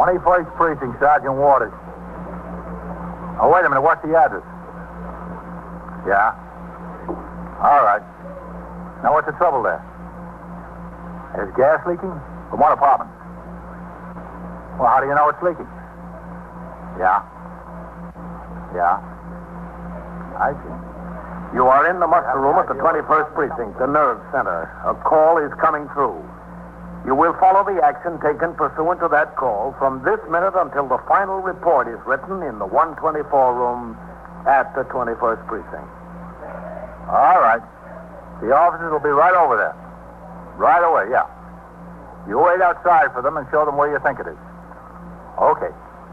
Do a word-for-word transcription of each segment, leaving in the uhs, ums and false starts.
twenty-first Precinct, Sergeant Waters. Oh, wait a minute. What's the address? Yeah. All right. Now, what's the trouble there? There's gas leaking? From what apartment? Well, how do you know it's leaking? Yeah. Yeah. I see. You are in the muster room at the twenty-first Precinct, the nerve center. A call is coming through. You will follow the action taken pursuant to that call from this minute until the final report is written in the one twenty-four room at the twenty-first Precinct. All right. The officers will be right over there. Right away, yeah. You wait outside for them and show them where you think it is. Okay.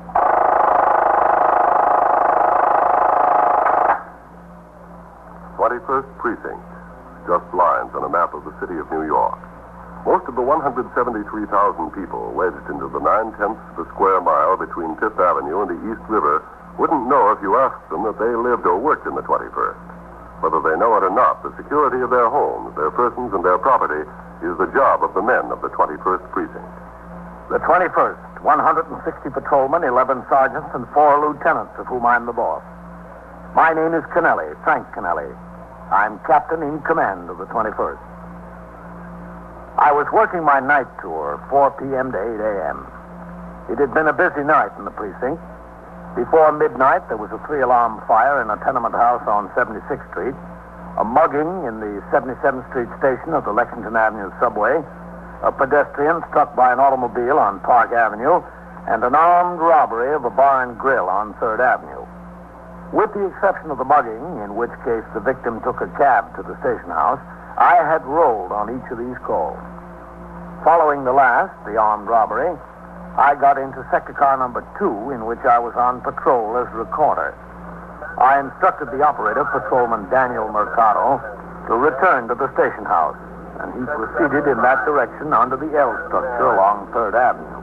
twenty-first Precinct. Just lines on a map of the city of New York. Most of the one hundred seventy-three thousand people wedged into the nine-tenths of a square mile between Fifth Avenue and the East River wouldn't know if you asked them that they lived or worked in the twenty-first. Whether they know it or not, the security of their homes, their persons, and their property is the job of the men of the twenty-first Precinct. The twenty-first, one hundred sixty patrolmen, eleven sergeants, and four lieutenants, of whom I'm the boss. My name is Kennelly, Frank Kennelly. I'm captain in command of the twenty-first. I was working my night tour, four p.m. to eight a.m. It had been a busy night in the precinct. Before midnight, there was a three-alarm fire in a tenement house on seventy-sixth Street, a mugging in the seventy-seventh Street station of the Lexington Avenue subway, a pedestrian struck by an automobile on Park Avenue, and an armed robbery of a bar and grill on third Avenue. With the exception of the mugging, in which case the victim took a cab to the station house, I had rolled on each of these calls. Following the last, the armed robbery, I got into sector car number two, in which I was on patrol as recorder. I instructed the operator, Patrolman Daniel Mercado, to return to the station house, and he proceeded in that direction under the L structure along third Avenue.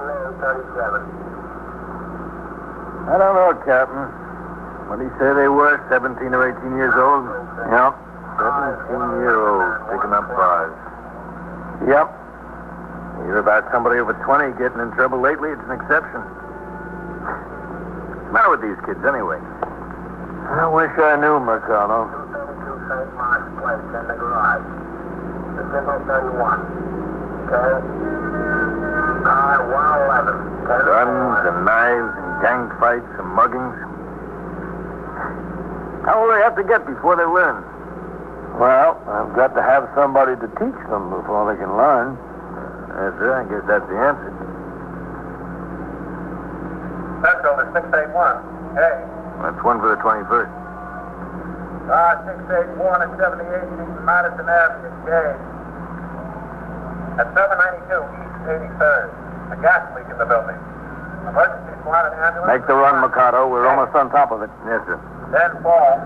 I don't know, Captain. What did he say they were, seventeen or eighteen years old? Yep. seventeen-year-olds picking up bars. Yep. You hear about somebody over twenty getting in trouble lately? It's an exception. What's the matter with these kids, anyway? I wish I knew, Mercado. Saint Mark's place in the garage. The single thirty-one. Okay. Uh, one eleven. Guns and knives and gang fights and muggings. How will they have to get before they learn? Well, I've got to have somebody to teach them before they can learn. Yes, sir. I guess that's the answer. Central is six eight one. Hey. That's one for the twenty-first. Uh, six eight one and seventy-eight East Madison Avenue. Gage. At seven ninety-two East eighty-third. A gas leak in the building. Emergency squad and ambulance. Make the run, Mercado. We're almost on top of it. Yes, sir. Then fall.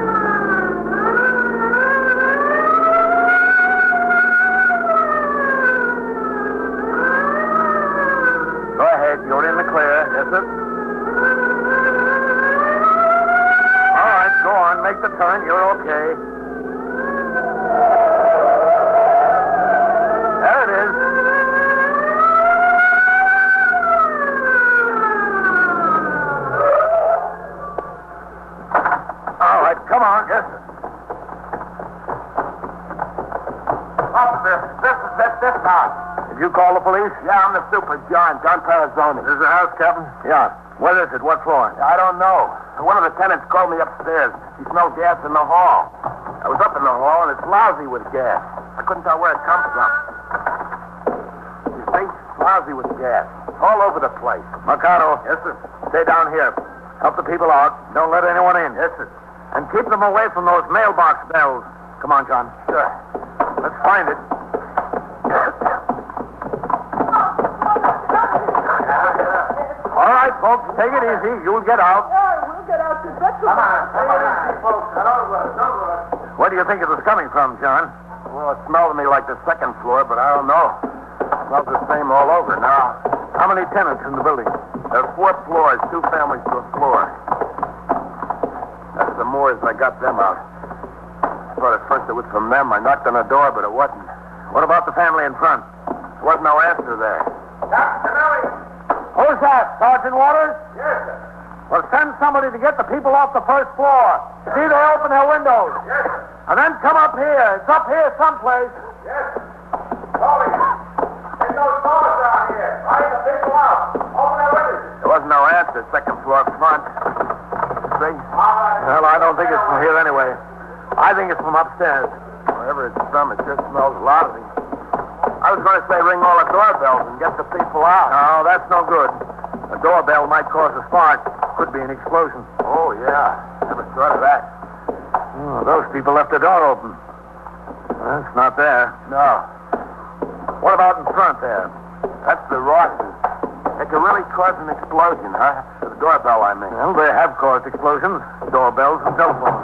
Go ahead. You're in the clear. Yes, sir. All right, go on. Make the turn. You're okay. There it is. All right, come on. Yes, sir. Officer, this is this, this house. Did you call the police? Yeah, I'm the super, John. John Parazzoni. This is the house, Captain? Yeah. What is it? What floor? I don't know. One of the tenants called me upstairs. He smelled gas in the hall. I was up in the hall, and it's lousy with gas. I couldn't tell where it comes from. You see? Lousy with gas. All over the place. Mercado. Yes, sir. Stay down here. Help the people out. Don't let anyone in. Yes, sir. And keep them away from those mailbox bells. Come on, John. Sure. Let's find it. All right, folks, take it easy. You'll get out. Yeah, we'll get out to bed. Come on, come on, easy, folks. Don't rush, don't rush. Where do you think it was coming from, John? Well, it smelled to me like the second floor, but I don't know. It smells the same all over now. How many tenants in the building? There are four floors, two families to a floor. That's the Moors. I got them out. I thought at first it was from them. I knocked on the door, but it wasn't. What about the family in front? There wasn't no answer there. Captain Kennelly! Who's that, Sergeant Waters? Yes, sir. Well, send somebody to get the people off the first floor. See they open their windows. Yes, sir. And then come up here. It's up here someplace. Yes, sir. Tony, there's no doors down here. Right, the people out. Open their windows. There wasn't no answer. Second floor front. See? Well, I don't think it's from here anyway. I think it's from upstairs. Wherever it's from, it just smells lousy. I was going to say ring all the doorbells and get the people out. No, that's no good. A doorbell might cause a spark. Could be an explosion. Oh, yeah. Never thought of that. Oh, those people left the door open. Well, it's not there. No. What about in front there? That's the Rosses. It could really cause an explosion, huh? The doorbell, I mean. Well, they have caused explosions. Doorbells and telephones.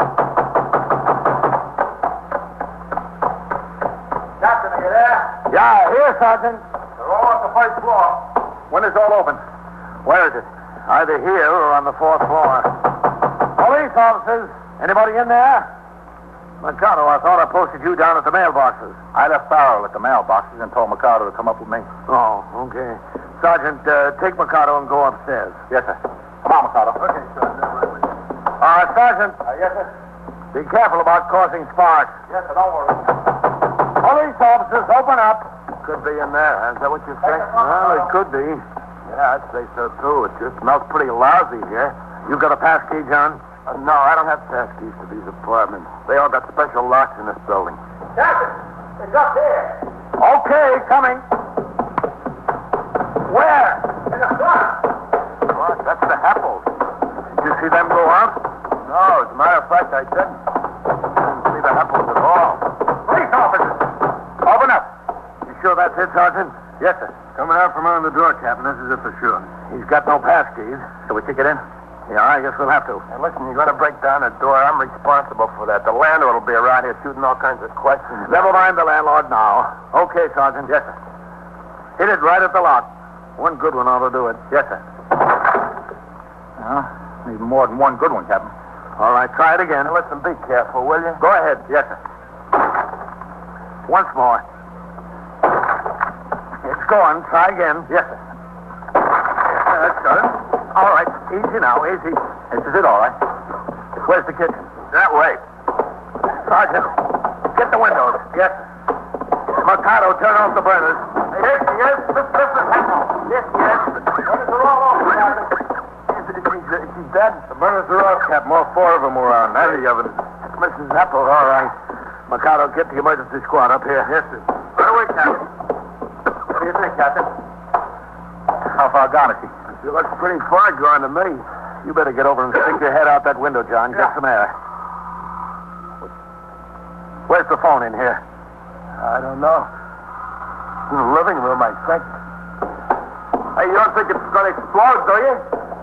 Captain, are you there? Yeah, here, Sergeant. They're all on the first floor. Windows all open. Where is it? Either here or on the fourth floor. Police officers. Anybody in there? Mikado, I thought I posted you down at the mailboxes. I left Farrell at the mailboxes and told Mikado to come up with me. Oh, okay. Sergeant, uh, take Mikado and go upstairs. Yes, sir. Come on, Mikado. Okay, Sergeant. I'm right with you. Uh, Sergeant, Uh, yes, sir. be careful about causing sparks. Yes, sir. Don't worry. Police officers, open up. Could be in there. Huh? Is that what you think? Well, it could be. Yeah, I'd say so, too. It just smells pretty lousy here. You got a pass key, John? Uh, no, I don't have pass keys to these apartments. They all got special locks in this building. Captain, it's up there. Okay, coming. Where? In the front. What? That's the Heppels. Did you see them go up? No, as a matter of fact, I didn't. Didn't see the Heppels at all. Police officers, open up. You sure that's it, Sergeant? Yes, sir. Coming out from under the door, Captain. This is it for sure. He's got no pass keys. Shall we kick it in? Yeah, I guess we'll have to. Hey, listen, you're going to break down the door. I'm responsible for that. The landlord will be around here shooting all kinds of questions. Never mind the landlord now. Okay, Sergeant. Yes, sir. Hit it right at the lock. One good one ought to do it. Yes, sir. Well, need more than one good one, Captain. All right, try it again. Now, listen, be careful, will you? Go ahead. Yes, sir. Once more. It's going. Try again. Yes, sir. Yeah, that's got it. All right. Easy now. Easy. This is it, all right. Where's the kitchen? That way. Sergeant, get the windows. Yes, sir. Mikado, turn off the burners. Yes, yes. This, this is Heppel. Yes, yes. Burners are all off, Captain. Is she dead? The burners are off, Captain. All four of them were on. And the oven. That's Missus Heppel, all right. Mikado, get the emergency squad up here. Yes, sir. Right away, Captain. What do you think, Captain? How far gone is she? She looks pretty far gone to me. You better get over and stick your head out that window, John. Get Yeah. some air. Where's the phone in here? I don't know. In the living room, I think. Hey, you don't think it's going to explode, do you?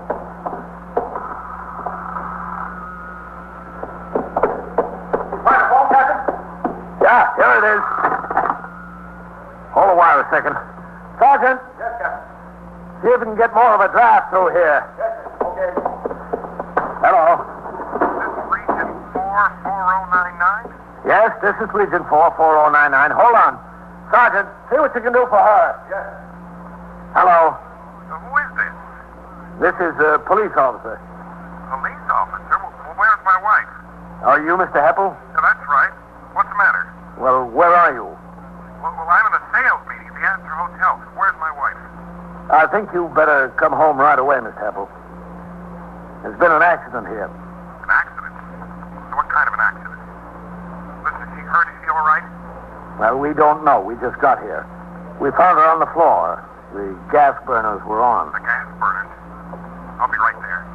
Find the phone, Captain? Yeah, here it is. Hold the wire a second. Sergeant, Yes, Captain. see if we can get more of a draft through here. Yes, sir. Okay. Hello. Region four four oh nine nine? Yes, this is Region four four oh nine nine. Hold on. Sergeant, see what you can do for her. Yes. Hello. Uh, who is this? This is a police officer. Police officer? Well, well, where's my wife? Are you Mister Heppel? Yeah, that's right. What's the matter? Well, where are you? Well, well, I'm in a sales meeting at the Astor Hotel. Where's my wife? I think you better come home right away, Mister Heppel. There's been an accident here. An accident? So what kind of an accident? Listen, is she hurt? Is she all right? Well, we don't know. We just got here. We found her on the floor. The gas burners were on. The gas burners? I'll be right there.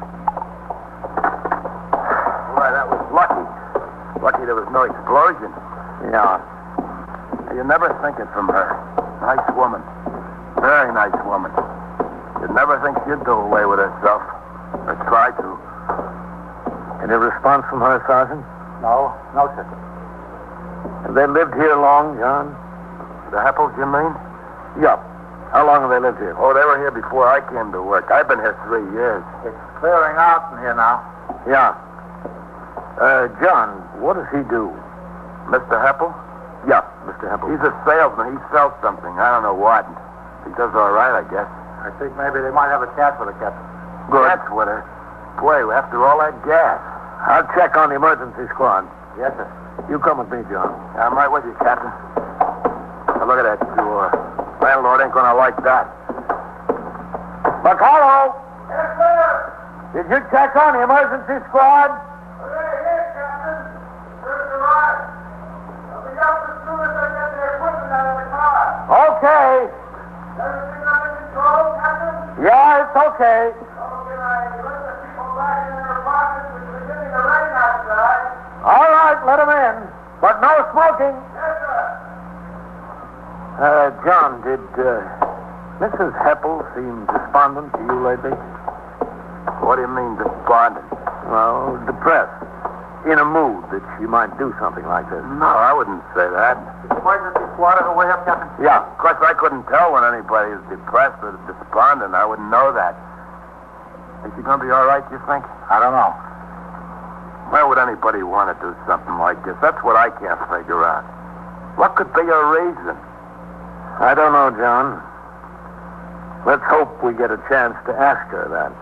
Boy, that was lucky. Lucky there was no explosion. Yeah. You never think it from her. Nice woman. Very nice woman. You'd never think she'd do away with herself. Or try to. Any response from her, Sergeant? No. No, sir. Have they lived here long, John? The Heppels, you mean? Yup. How long have they lived here? Oh, they were here before I came to work. I've been here three years. It's clearing out in here now. Yeah. Uh, John, what does he do? Mister Heppel? Yeah, Mister Heppel. He's a salesman. He sells something. I don't know what. He does all right, I guess. I think maybe they might have a chance with it, Captain. Good. That's what it. Boy, after all that gas. I'll check on the emergency squad. Yes, sir. You come with me, John. I'm right with you, Captain. Now, look at that door. Landlord ain't gonna like that. McCullough, Yes, sir. did you check on the emergency squad? Right here, Captain. First arrived. I'll be up as soon as I get the equipment out of the car. Okay. Everything under control, Captain? Yeah, it's okay. Okay, I let the people back in their apartments. It's beginning to rain outside. All right, let him in. But no smoking. Yes, sir. Uh, John, did uh, Missus Heppel seem despondent to you lately? What do you mean, despondent? Well, depressed. In a mood that she might do something like this. No, I wouldn't say that. Is the emergency squad on the way up, Captain? Yeah. Of course, I couldn't tell when anybody is depressed or despondent. I wouldn't know that. Is she going to be all right, you think? I don't know. Why would anybody want to do something like this? That's what I can't figure out. What could be a reason? I don't know, John. Let's hope we get a chance to ask her that.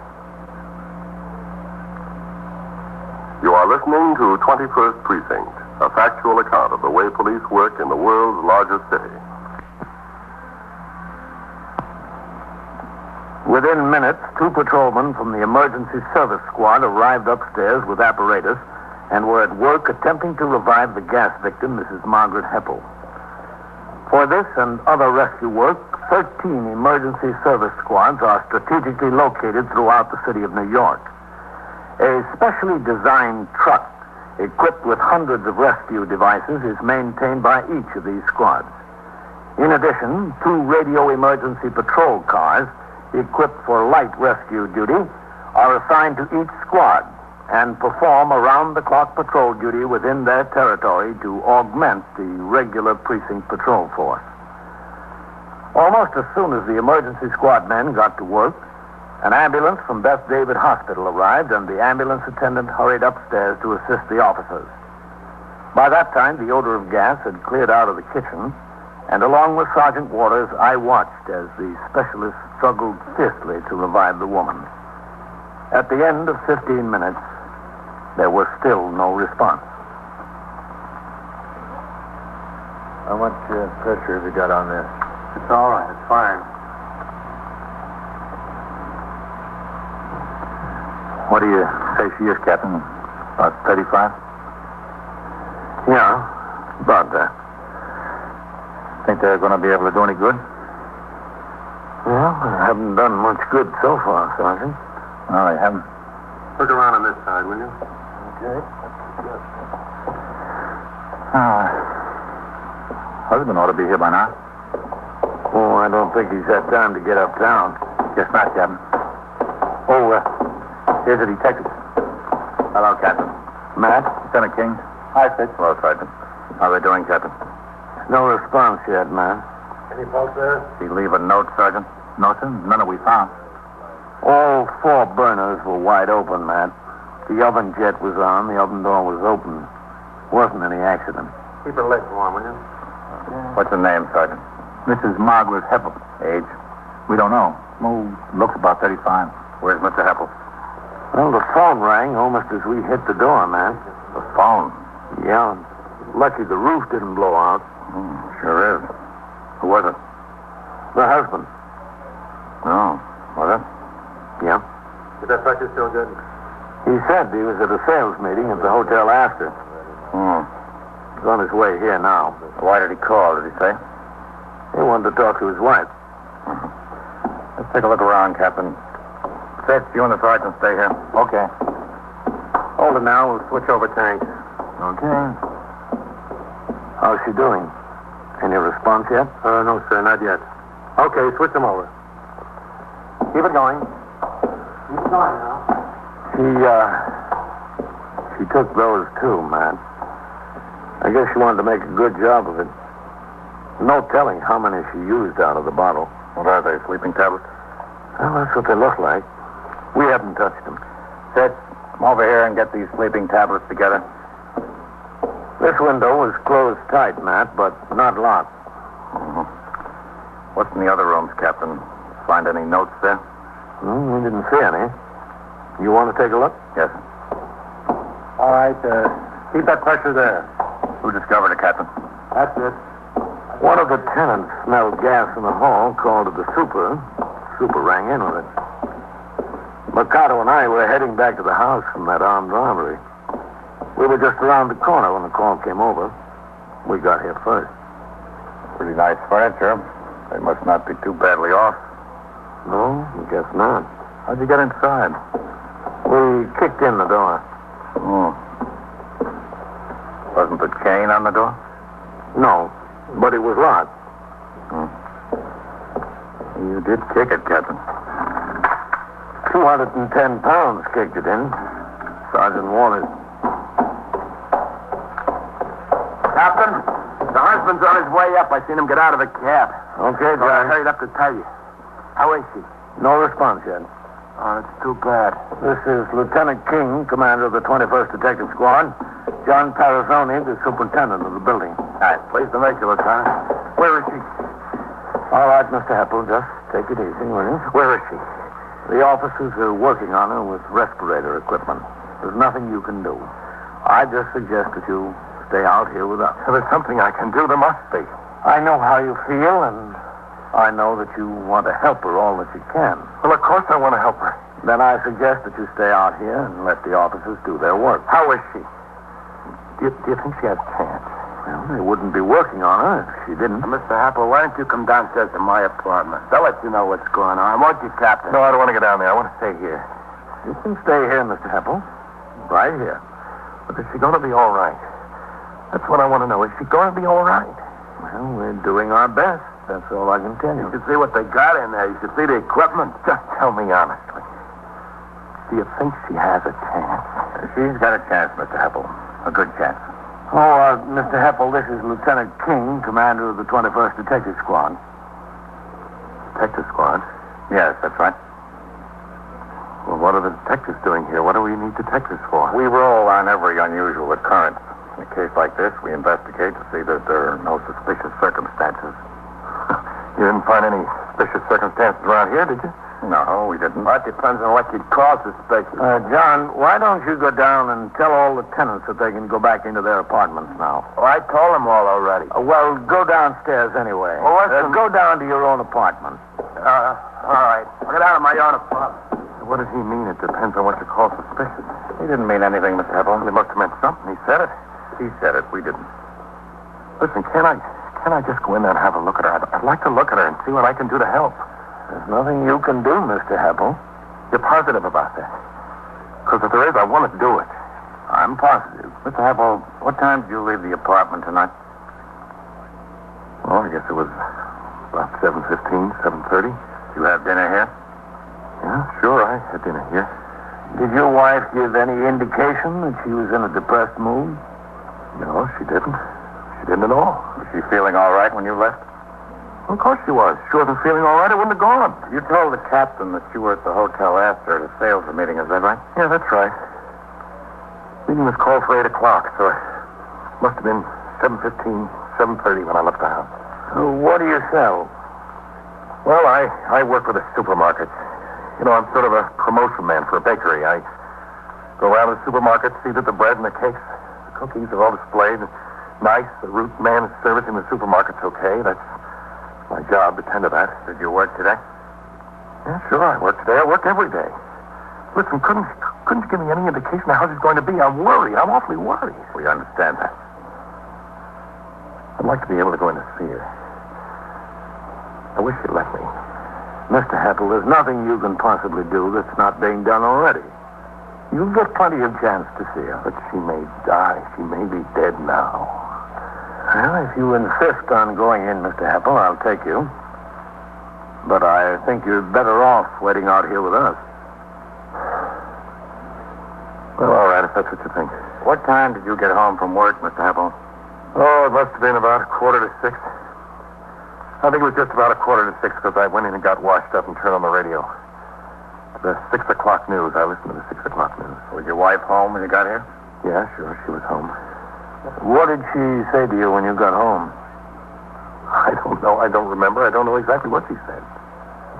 You are listening to twenty-first Precinct, a factual account of the way police work in the world's largest city. Within minutes, two patrolmen from the emergency service squad arrived upstairs with apparatus and were at work attempting to revive the gas victim, Missus Margaret Heppel. For this and other rescue work, thirteen emergency service squads are strategically located throughout the city of New York. A specially designed truck equipped with hundreds of rescue devices is maintained by each of these squads. In addition, two radio emergency patrol cars equipped for light rescue duty are assigned to each squad and perform around-the-clock patrol duty within their territory to augment the regular precinct patrol force. Almost as soon as the emergency squad men got to work, an ambulance from Beth David Hospital arrived, and the ambulance attendant hurried upstairs to assist the officers. By that time, the odor of gas had cleared out of the kitchen, and along with Sergeant Waters, I watched as the specialist struggled fiercely to revive the woman. At the end of fifteen minutes, there was still no response. How much uh, pressure have you got on this? It's all right. It's fine. What do you say she is, Captain? About thirty-five? Yeah, about that. Think they're going to be able to do any good? Well, they haven't done much good so far, Sergeant. No, they haven't. Look around on this side, will you? Okay. Uh, husband ought to be here by now. Oh, I don't think he's had time to get uptown. Guess not, Captain. Oh, uh, here's a detective. Hello, Captain. Matt? Lieutenant King. Hi, Fitz. Hello, Sergeant. How are they doing, Captain? No response yet, man. Any folks there? Did he leave a note, Sergeant? No, sir. None that we found. All four burners were wide open, Matt. The oven jet was on. The oven door was open. Wasn't any accident. Keep her legs warm, will you? What's her name, Sergeant? Missus Margaret Heppel. Age? We don't know. Oh, looks about thirty-five. Where's Mister Heppel? Well, the phone rang almost as we hit the door, man. The phone? Yeah. Lucky the roof didn't blow out. Mm, sure is. Who was it? The husband. Oh, was it? Yeah. Is that pressure still good? He said he was at a sales meeting at the Hotel Astor. Hmm. He's on his way here now. Why did he call, did he say? He wanted to talk to his wife. Mm-hmm. Let's take a look around, Captain. Fitz, you and the sergeant stay here. Okay. Hold it now. We'll switch over tanks. Okay. How's she doing? Any response yet? Uh, no, sir, not yet. Okay, switch them over. Keep it going. Keep it going now. She, uh... She took those, too, man. I guess she wanted to make a good job of it. No telling how many she used out of the bottle. What are they, sleeping tablets? Well, that's what they look like. We haven't touched them. Fitz, come over here and get these sleeping tablets together. This window was closed tight, Matt, but not locked. Mm-hmm. What's in the other rooms, Captain? Find any notes there? Hmm, we didn't see any. You want to take a look? Yes. All right, uh, keep that pressure there. Who discovered it, Captain? That's it. One of the tenants smelled gas in the hall, called it the super. Super rang in with it. Mercado and I were heading back to the house from that armed robbery. We were just around the corner when the call came over. We got here first. Pretty nice furniture. They must not be too badly off. No, I guess not. How'd you get inside? We kicked in the door. Oh. Wasn't the chain on the door? No, but it was locked. Hmm. You did kick it, Captain. two hundred ten pounds kicked it in. Sergeant Waters. Captain, the husband's on his way up. I seen him get out of the cab. Okay, So I John. hurried up to tell you. How is she? No response yet. Oh, it's too bad. This is Lieutenant King, commander of the twenty-first Detective Squad. John Parazzoni, the superintendent of the building. All right, pleased to meet you, Lieutenant. Where is she? All right, Mister Heppel, just take it easy, will you? Where is she? The officers are working on her with respirator equipment. There's nothing you can do. I just suggest that you stay out here with us. If there's something I can do, there must be. I know how you feel, and I know that you want to help her all that you can. Well, of course I want to help her. Then I suggest that you stay out here and let the officers do their work. How is she? Do you, do you think she has a chance? Well, they wouldn't be working on her if she didn't. Now, Mister Happel, why don't you come downstairs to my apartment? They'll let you know what's going on. Won't you, Captain? No, I don't want to get down there. I want to stay here. You can stay here, Mister Heppel. Right here. But is she going to be all right? That's what I want to know. Is she going to be all right? Well, we're doing our best. That's all I can tell You you. should see what they got in there. You should see the equipment. Just tell me honestly. Do you think she has a chance? She's got a chance, Mister Heppel. A good chance. Oh, uh, Mister Heppel, this is Lieutenant King, commander of the twenty-first Detective Squad. Detective squad? Yes, that's right. Well, what are the detectives doing here? What do we need detectives for? We roll on every unusual occurrence. In a case like this, we investigate to see that there are no suspicious circumstances. You didn't find any suspicious circumstances around here, did you? No, we didn't. That depends on what you'd call suspicious. Uh, John, why don't you go down and tell all the tenants that they can go back into their apartments now? Oh, I told them all already. Uh, well, go downstairs anyway. Well, uh, listen- go down to your own apartment. Uh, all right. I'll get out of my own apartment. What does he mean? It depends on what you call suspicious. He didn't mean anything, Mister Heppel. He must have meant something. He said it. He said it. We didn't. Listen, can I, can I just go in there and have a look at her? I'd, I'd like to look at her and see what I can do to help. There's nothing you can do, Mister Heppel. You're positive about that? Because if there is, I want to do it. I'm positive. Mister Heppel, what time did you leave the apartment tonight? Well, I guess it was about seven fifteen, seven thirty. You have dinner here? Yeah, sure. I had dinner here. Did your wife give any indication that she was in a depressed mood? No, she didn't. She didn't at all. Was she feeling all right when you left? Well, of course she was. She wasn't feeling all right. I wouldn't have gone. You told the captain that you were at the hotel after the sales meeting. Is that right? Yeah, that's right. Meeting was called for eight o'clock, so it must have been seven fifteen, seven thirty when I left the house. Uh, what do you sell? Well, I, I work for the supermarkets. You know, I'm sort of a promotion man for a bakery. I go around the supermarket, see that the bread and the cakes, the cookies are all displayed. Nice. The root man is servicing the supermarket's okay. That's my job, to tend to that. Did you work today? Yeah, sure. I work today. I work every day. Listen, couldn't, couldn't you give me any indication of how she's going to be? I'm worried. I'm awfully worried. We understand that. I'd like to be able to go in to see her. I wish you'd let me. Mister Heppel, there's nothing you can possibly do that's not being done already. You'll get plenty of chance to see her. But she may die. She may be dead now. Well, if you insist on going in, Mister Heppel, I'll take you. But I think you're better off waiting out here with us. Well, all right, if that's what you think. What time did you get home from work, Mister Heppel? Oh, it must have been about a quarter to six. I think it was just about a quarter to six because I went in and got washed up and turned on the radio. The six o'clock news. I listened to the six o'clock news. Was your wife home when you got here? Yeah, sure. She was home. What did she say to you when you got home? I don't know. I don't remember. I don't know exactly what she said.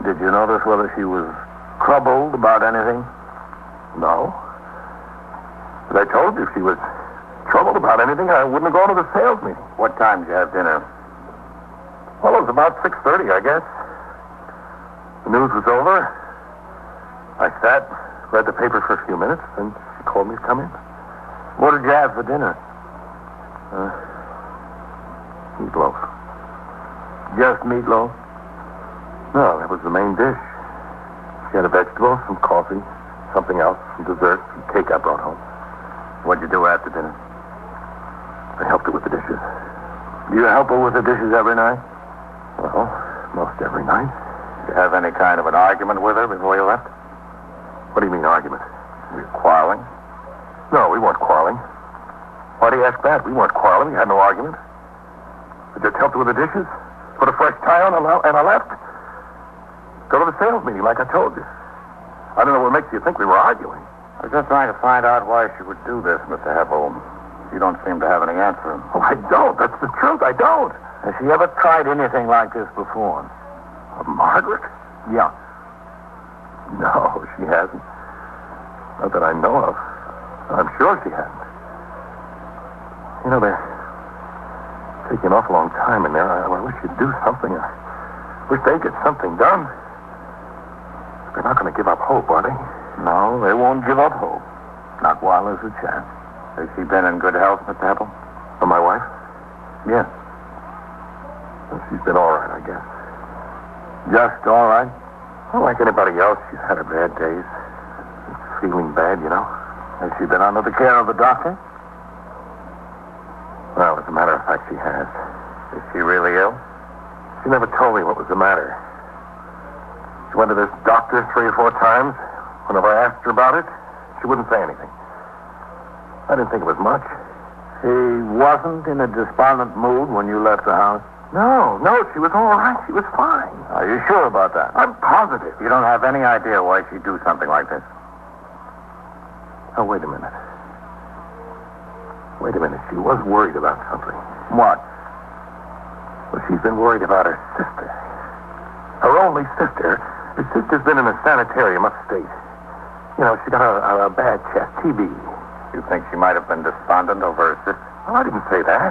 Did you notice whether she was troubled about anything? No. But I told you if she was troubled about anything, I wouldn't have gone to the sales meeting. What time did you have dinner? Well, it was about six thirty, I guess. The news was over. I sat, read the paper for a few minutes, and she called me to come in. What did you have for dinner? Uh, meatloaf. Just meatloaf? No, that was the main dish. She had a vegetable, some coffee, something else, some dessert, some cake I brought home. What'd you do after dinner? I helped her with the dishes. Do you help her with the dishes every night? Well, most every night. Did you have any kind of an argument with her before you left? What do you mean, argument? Were you quarreling? No, we weren't quarreling. Why do you ask that? We weren't quarreling. We had no argument. I just helped her with the dishes, put a fresh tie on, and I and I left. Go to the sales meeting, like I told you. I don't know what makes you think we were arguing. I was just trying to find out why she would do this, Mister Heppel. You don't seem to have any answer. Oh, I don't. That's the truth. I don't. Has she ever tried anything like this before? Uh, Margaret? Yeah. No, she hasn't. Not that I know of. I'm sure she hasn't. You know, they're taking an awful long time in there. I, I wish you'd do something. I wish they'd get something done. They're not going to give up hope, are they? No, they won't give up hope. Not while there's a chance. Has she been in good health, Mister Heppel? Oh, my wife? Yes. Well, she's been all right, I guess. Just all right? Well, like anybody else, she's had her bad days. Feeling bad, you know. Has she been under the care of a doctor? Well, as a matter of fact, she has. Is she really ill? She never told me what was the matter. She went to this doctor three or four times. Whenever I asked her about it, she wouldn't say anything. I didn't think it was much. She wasn't in a despondent mood when you left the house? No, no, she was all right. She was fine. Are you sure about that? I'm positive. You don't have any idea why she'd do something like this? Oh, wait a minute. Wait a minute. She was worried about something. What? Well, she's been worried about her sister. Her only sister. Her sister's been in a sanitarium upstate. You know, she got a, a, a bad chest, T B. You think she might have been despondent over her sister? Well, I didn't say that.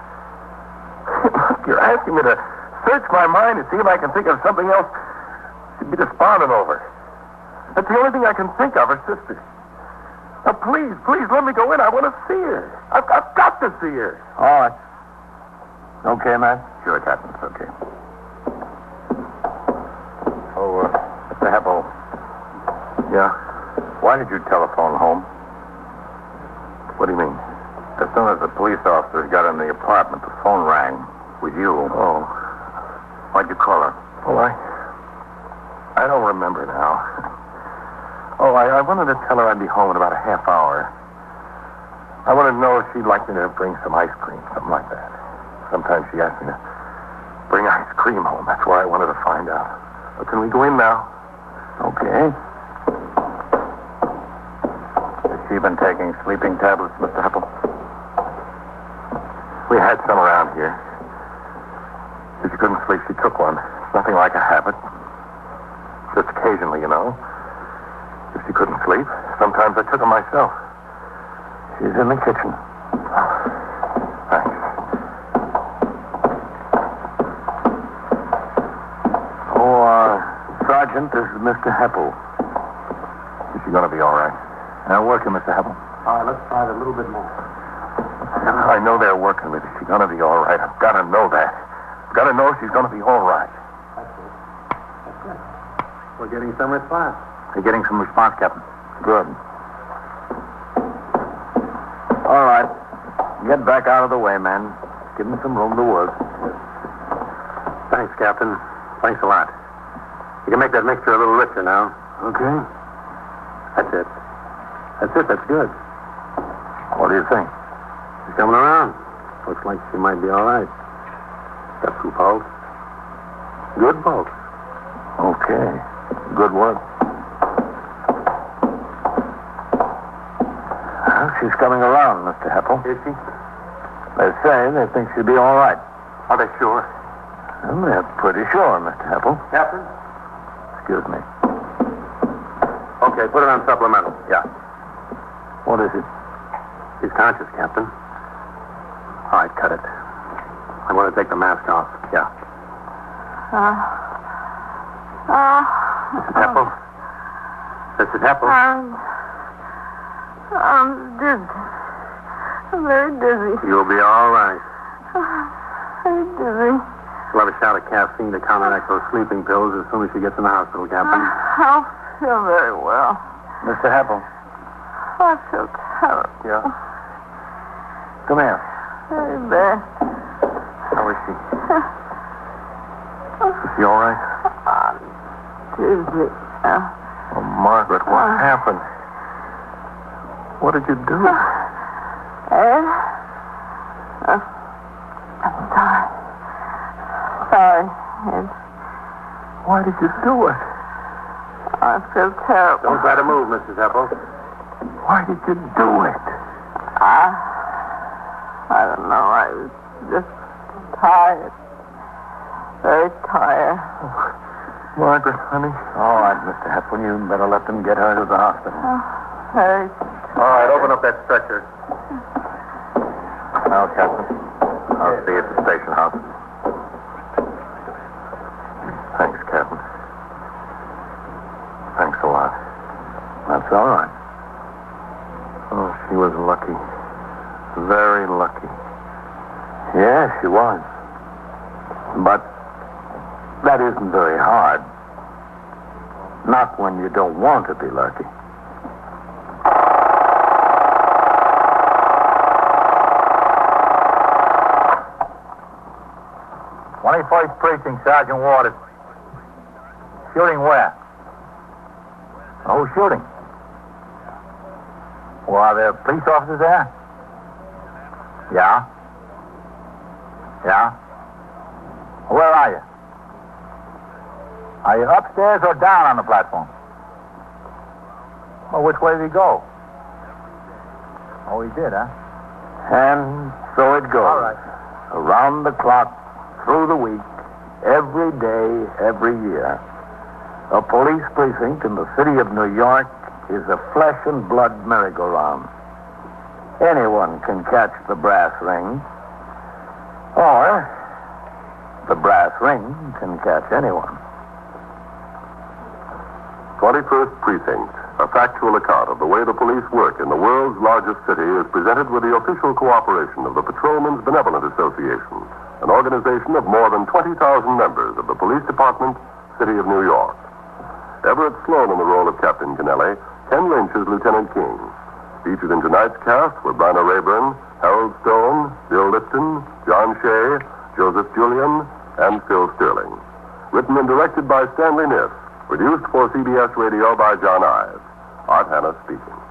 Look, you're asking me to search my mind to see if I can think of something else she'd be despondent over. That's the only thing I can think of, her sister. Now, please, please, let me go in. I want to see her. I've, I've got to see her. All right. Okay, man? Sure, Captain. It's okay. Oh, uh, Mister Heppel. Yeah? Why did you telephone home? What do you mean? As soon as the police officers got in the apartment, the phone rang with you. Oh. Why'd you call her? Oh, I... I don't remember now. Oh, I, I wanted to tell her I'd be home in about a half hour. I wanted to know if she'd like me to bring some ice cream, something like that. Sometimes she asks me to bring ice cream home. That's why I wanted to find out. Well, can we go in now? Okay. Has she been taking sleeping tablets, Mister Heppel? We had some around here. If she couldn't sleep, she took one. It's nothing like a habit. Just occasionally, you know. If she couldn't sleep, sometimes I took them myself. She's in the kitchen. Thanks. Oh, uh, Sergeant, this is Mister Heppel. Is she going to be all right? Now, working, Mister Heppel. All right, let's try it a little bit more. I know they're working with her. She's going to be all right. I've got to know that. I've got to know she's going to be all right. That's it. That's good. We're getting some response. You're getting some response, Captain. Good. All right. Get back out of the way, man. Give him some room to work. Thanks, Captain. Thanks a lot. You can make that mixture a little richer now. Okay. That's it. That's it. That's good. What do you think? She's coming around. Looks like she might be all right. Got some pulse. Good pulse. Okay. Good work. Well, she's coming around, Mister Heppel. Is she? They say they think she'll be all right. Are they sure? Well, they're pretty sure, Mister Heppel. Captain? Excuse me. Okay, put it on supplemental. Yeah. What is it? He's conscious, Captain. All right, cut it. I want to take the mask off. Yeah. Uh, uh, Missus Heppel? Missus Heppel? I'm, I'm dizzy. I'm very dizzy. You'll be all right. Very dizzy. She'll have a shot of caffeine to counteract those sleeping pills as soon as she gets in the hospital, Captain. I don't feel very well. Mister Heppel. I feel terrible. Yeah? Come here. Very bad. How is she? Is she all right? I'm dizzy. Uh, Oh, Margaret, what Uh. happened? What did you do? Ed? Uh, I'm sorry. Sorry, Ed. Why did you do it? I feel terrible. Don't try to move, Missus Heppel. Why did you do it? I, I don't know. I was just tired. Very tired. Margaret, honey. All right, Mister Heppel, you better let them get her to the hospital. Oh, very All right, open up that stretcher. Now, Captain, I'll see you at the station house. Thanks, Captain. Thanks a lot. That's all right. Oh, she was lucky. Very lucky. Yeah, she was. But that isn't very hard. Not when you don't want to be lucky. twenty-first Precinct, Sergeant Waters. Shooting where? Who's shooting? Well, are there police officers there? Yeah? Yeah? Where are you? Are you upstairs or down on the platform? Well, which way did he go? Oh, he did, huh? And so it goes. All right. Around the clock, through the week, every day, every year. A police precinct in the city of New York is a flesh and blood merry-go-round. Anyone can catch the brass ring, or the brass ring can catch anyone. twenty-first Precinct, a factual account of the way the police work in the world's largest city, is presented with the official cooperation of the Patrolmen's Benevolent Association, an organization of more than twenty thousand members of the Police Department, City of New York. Everett Sloan in the role of Captain Kennelly, Ken Lynch as Lieutenant King. Featured in tonight's cast were Bryna Rayburn, Harold Stone, Bill Lipton, John Shea, Joseph Julian, and Phil Sterling. Written and directed by Stanley Niss. Produced for C B S Radio by John Ives. Art Hanna speaking.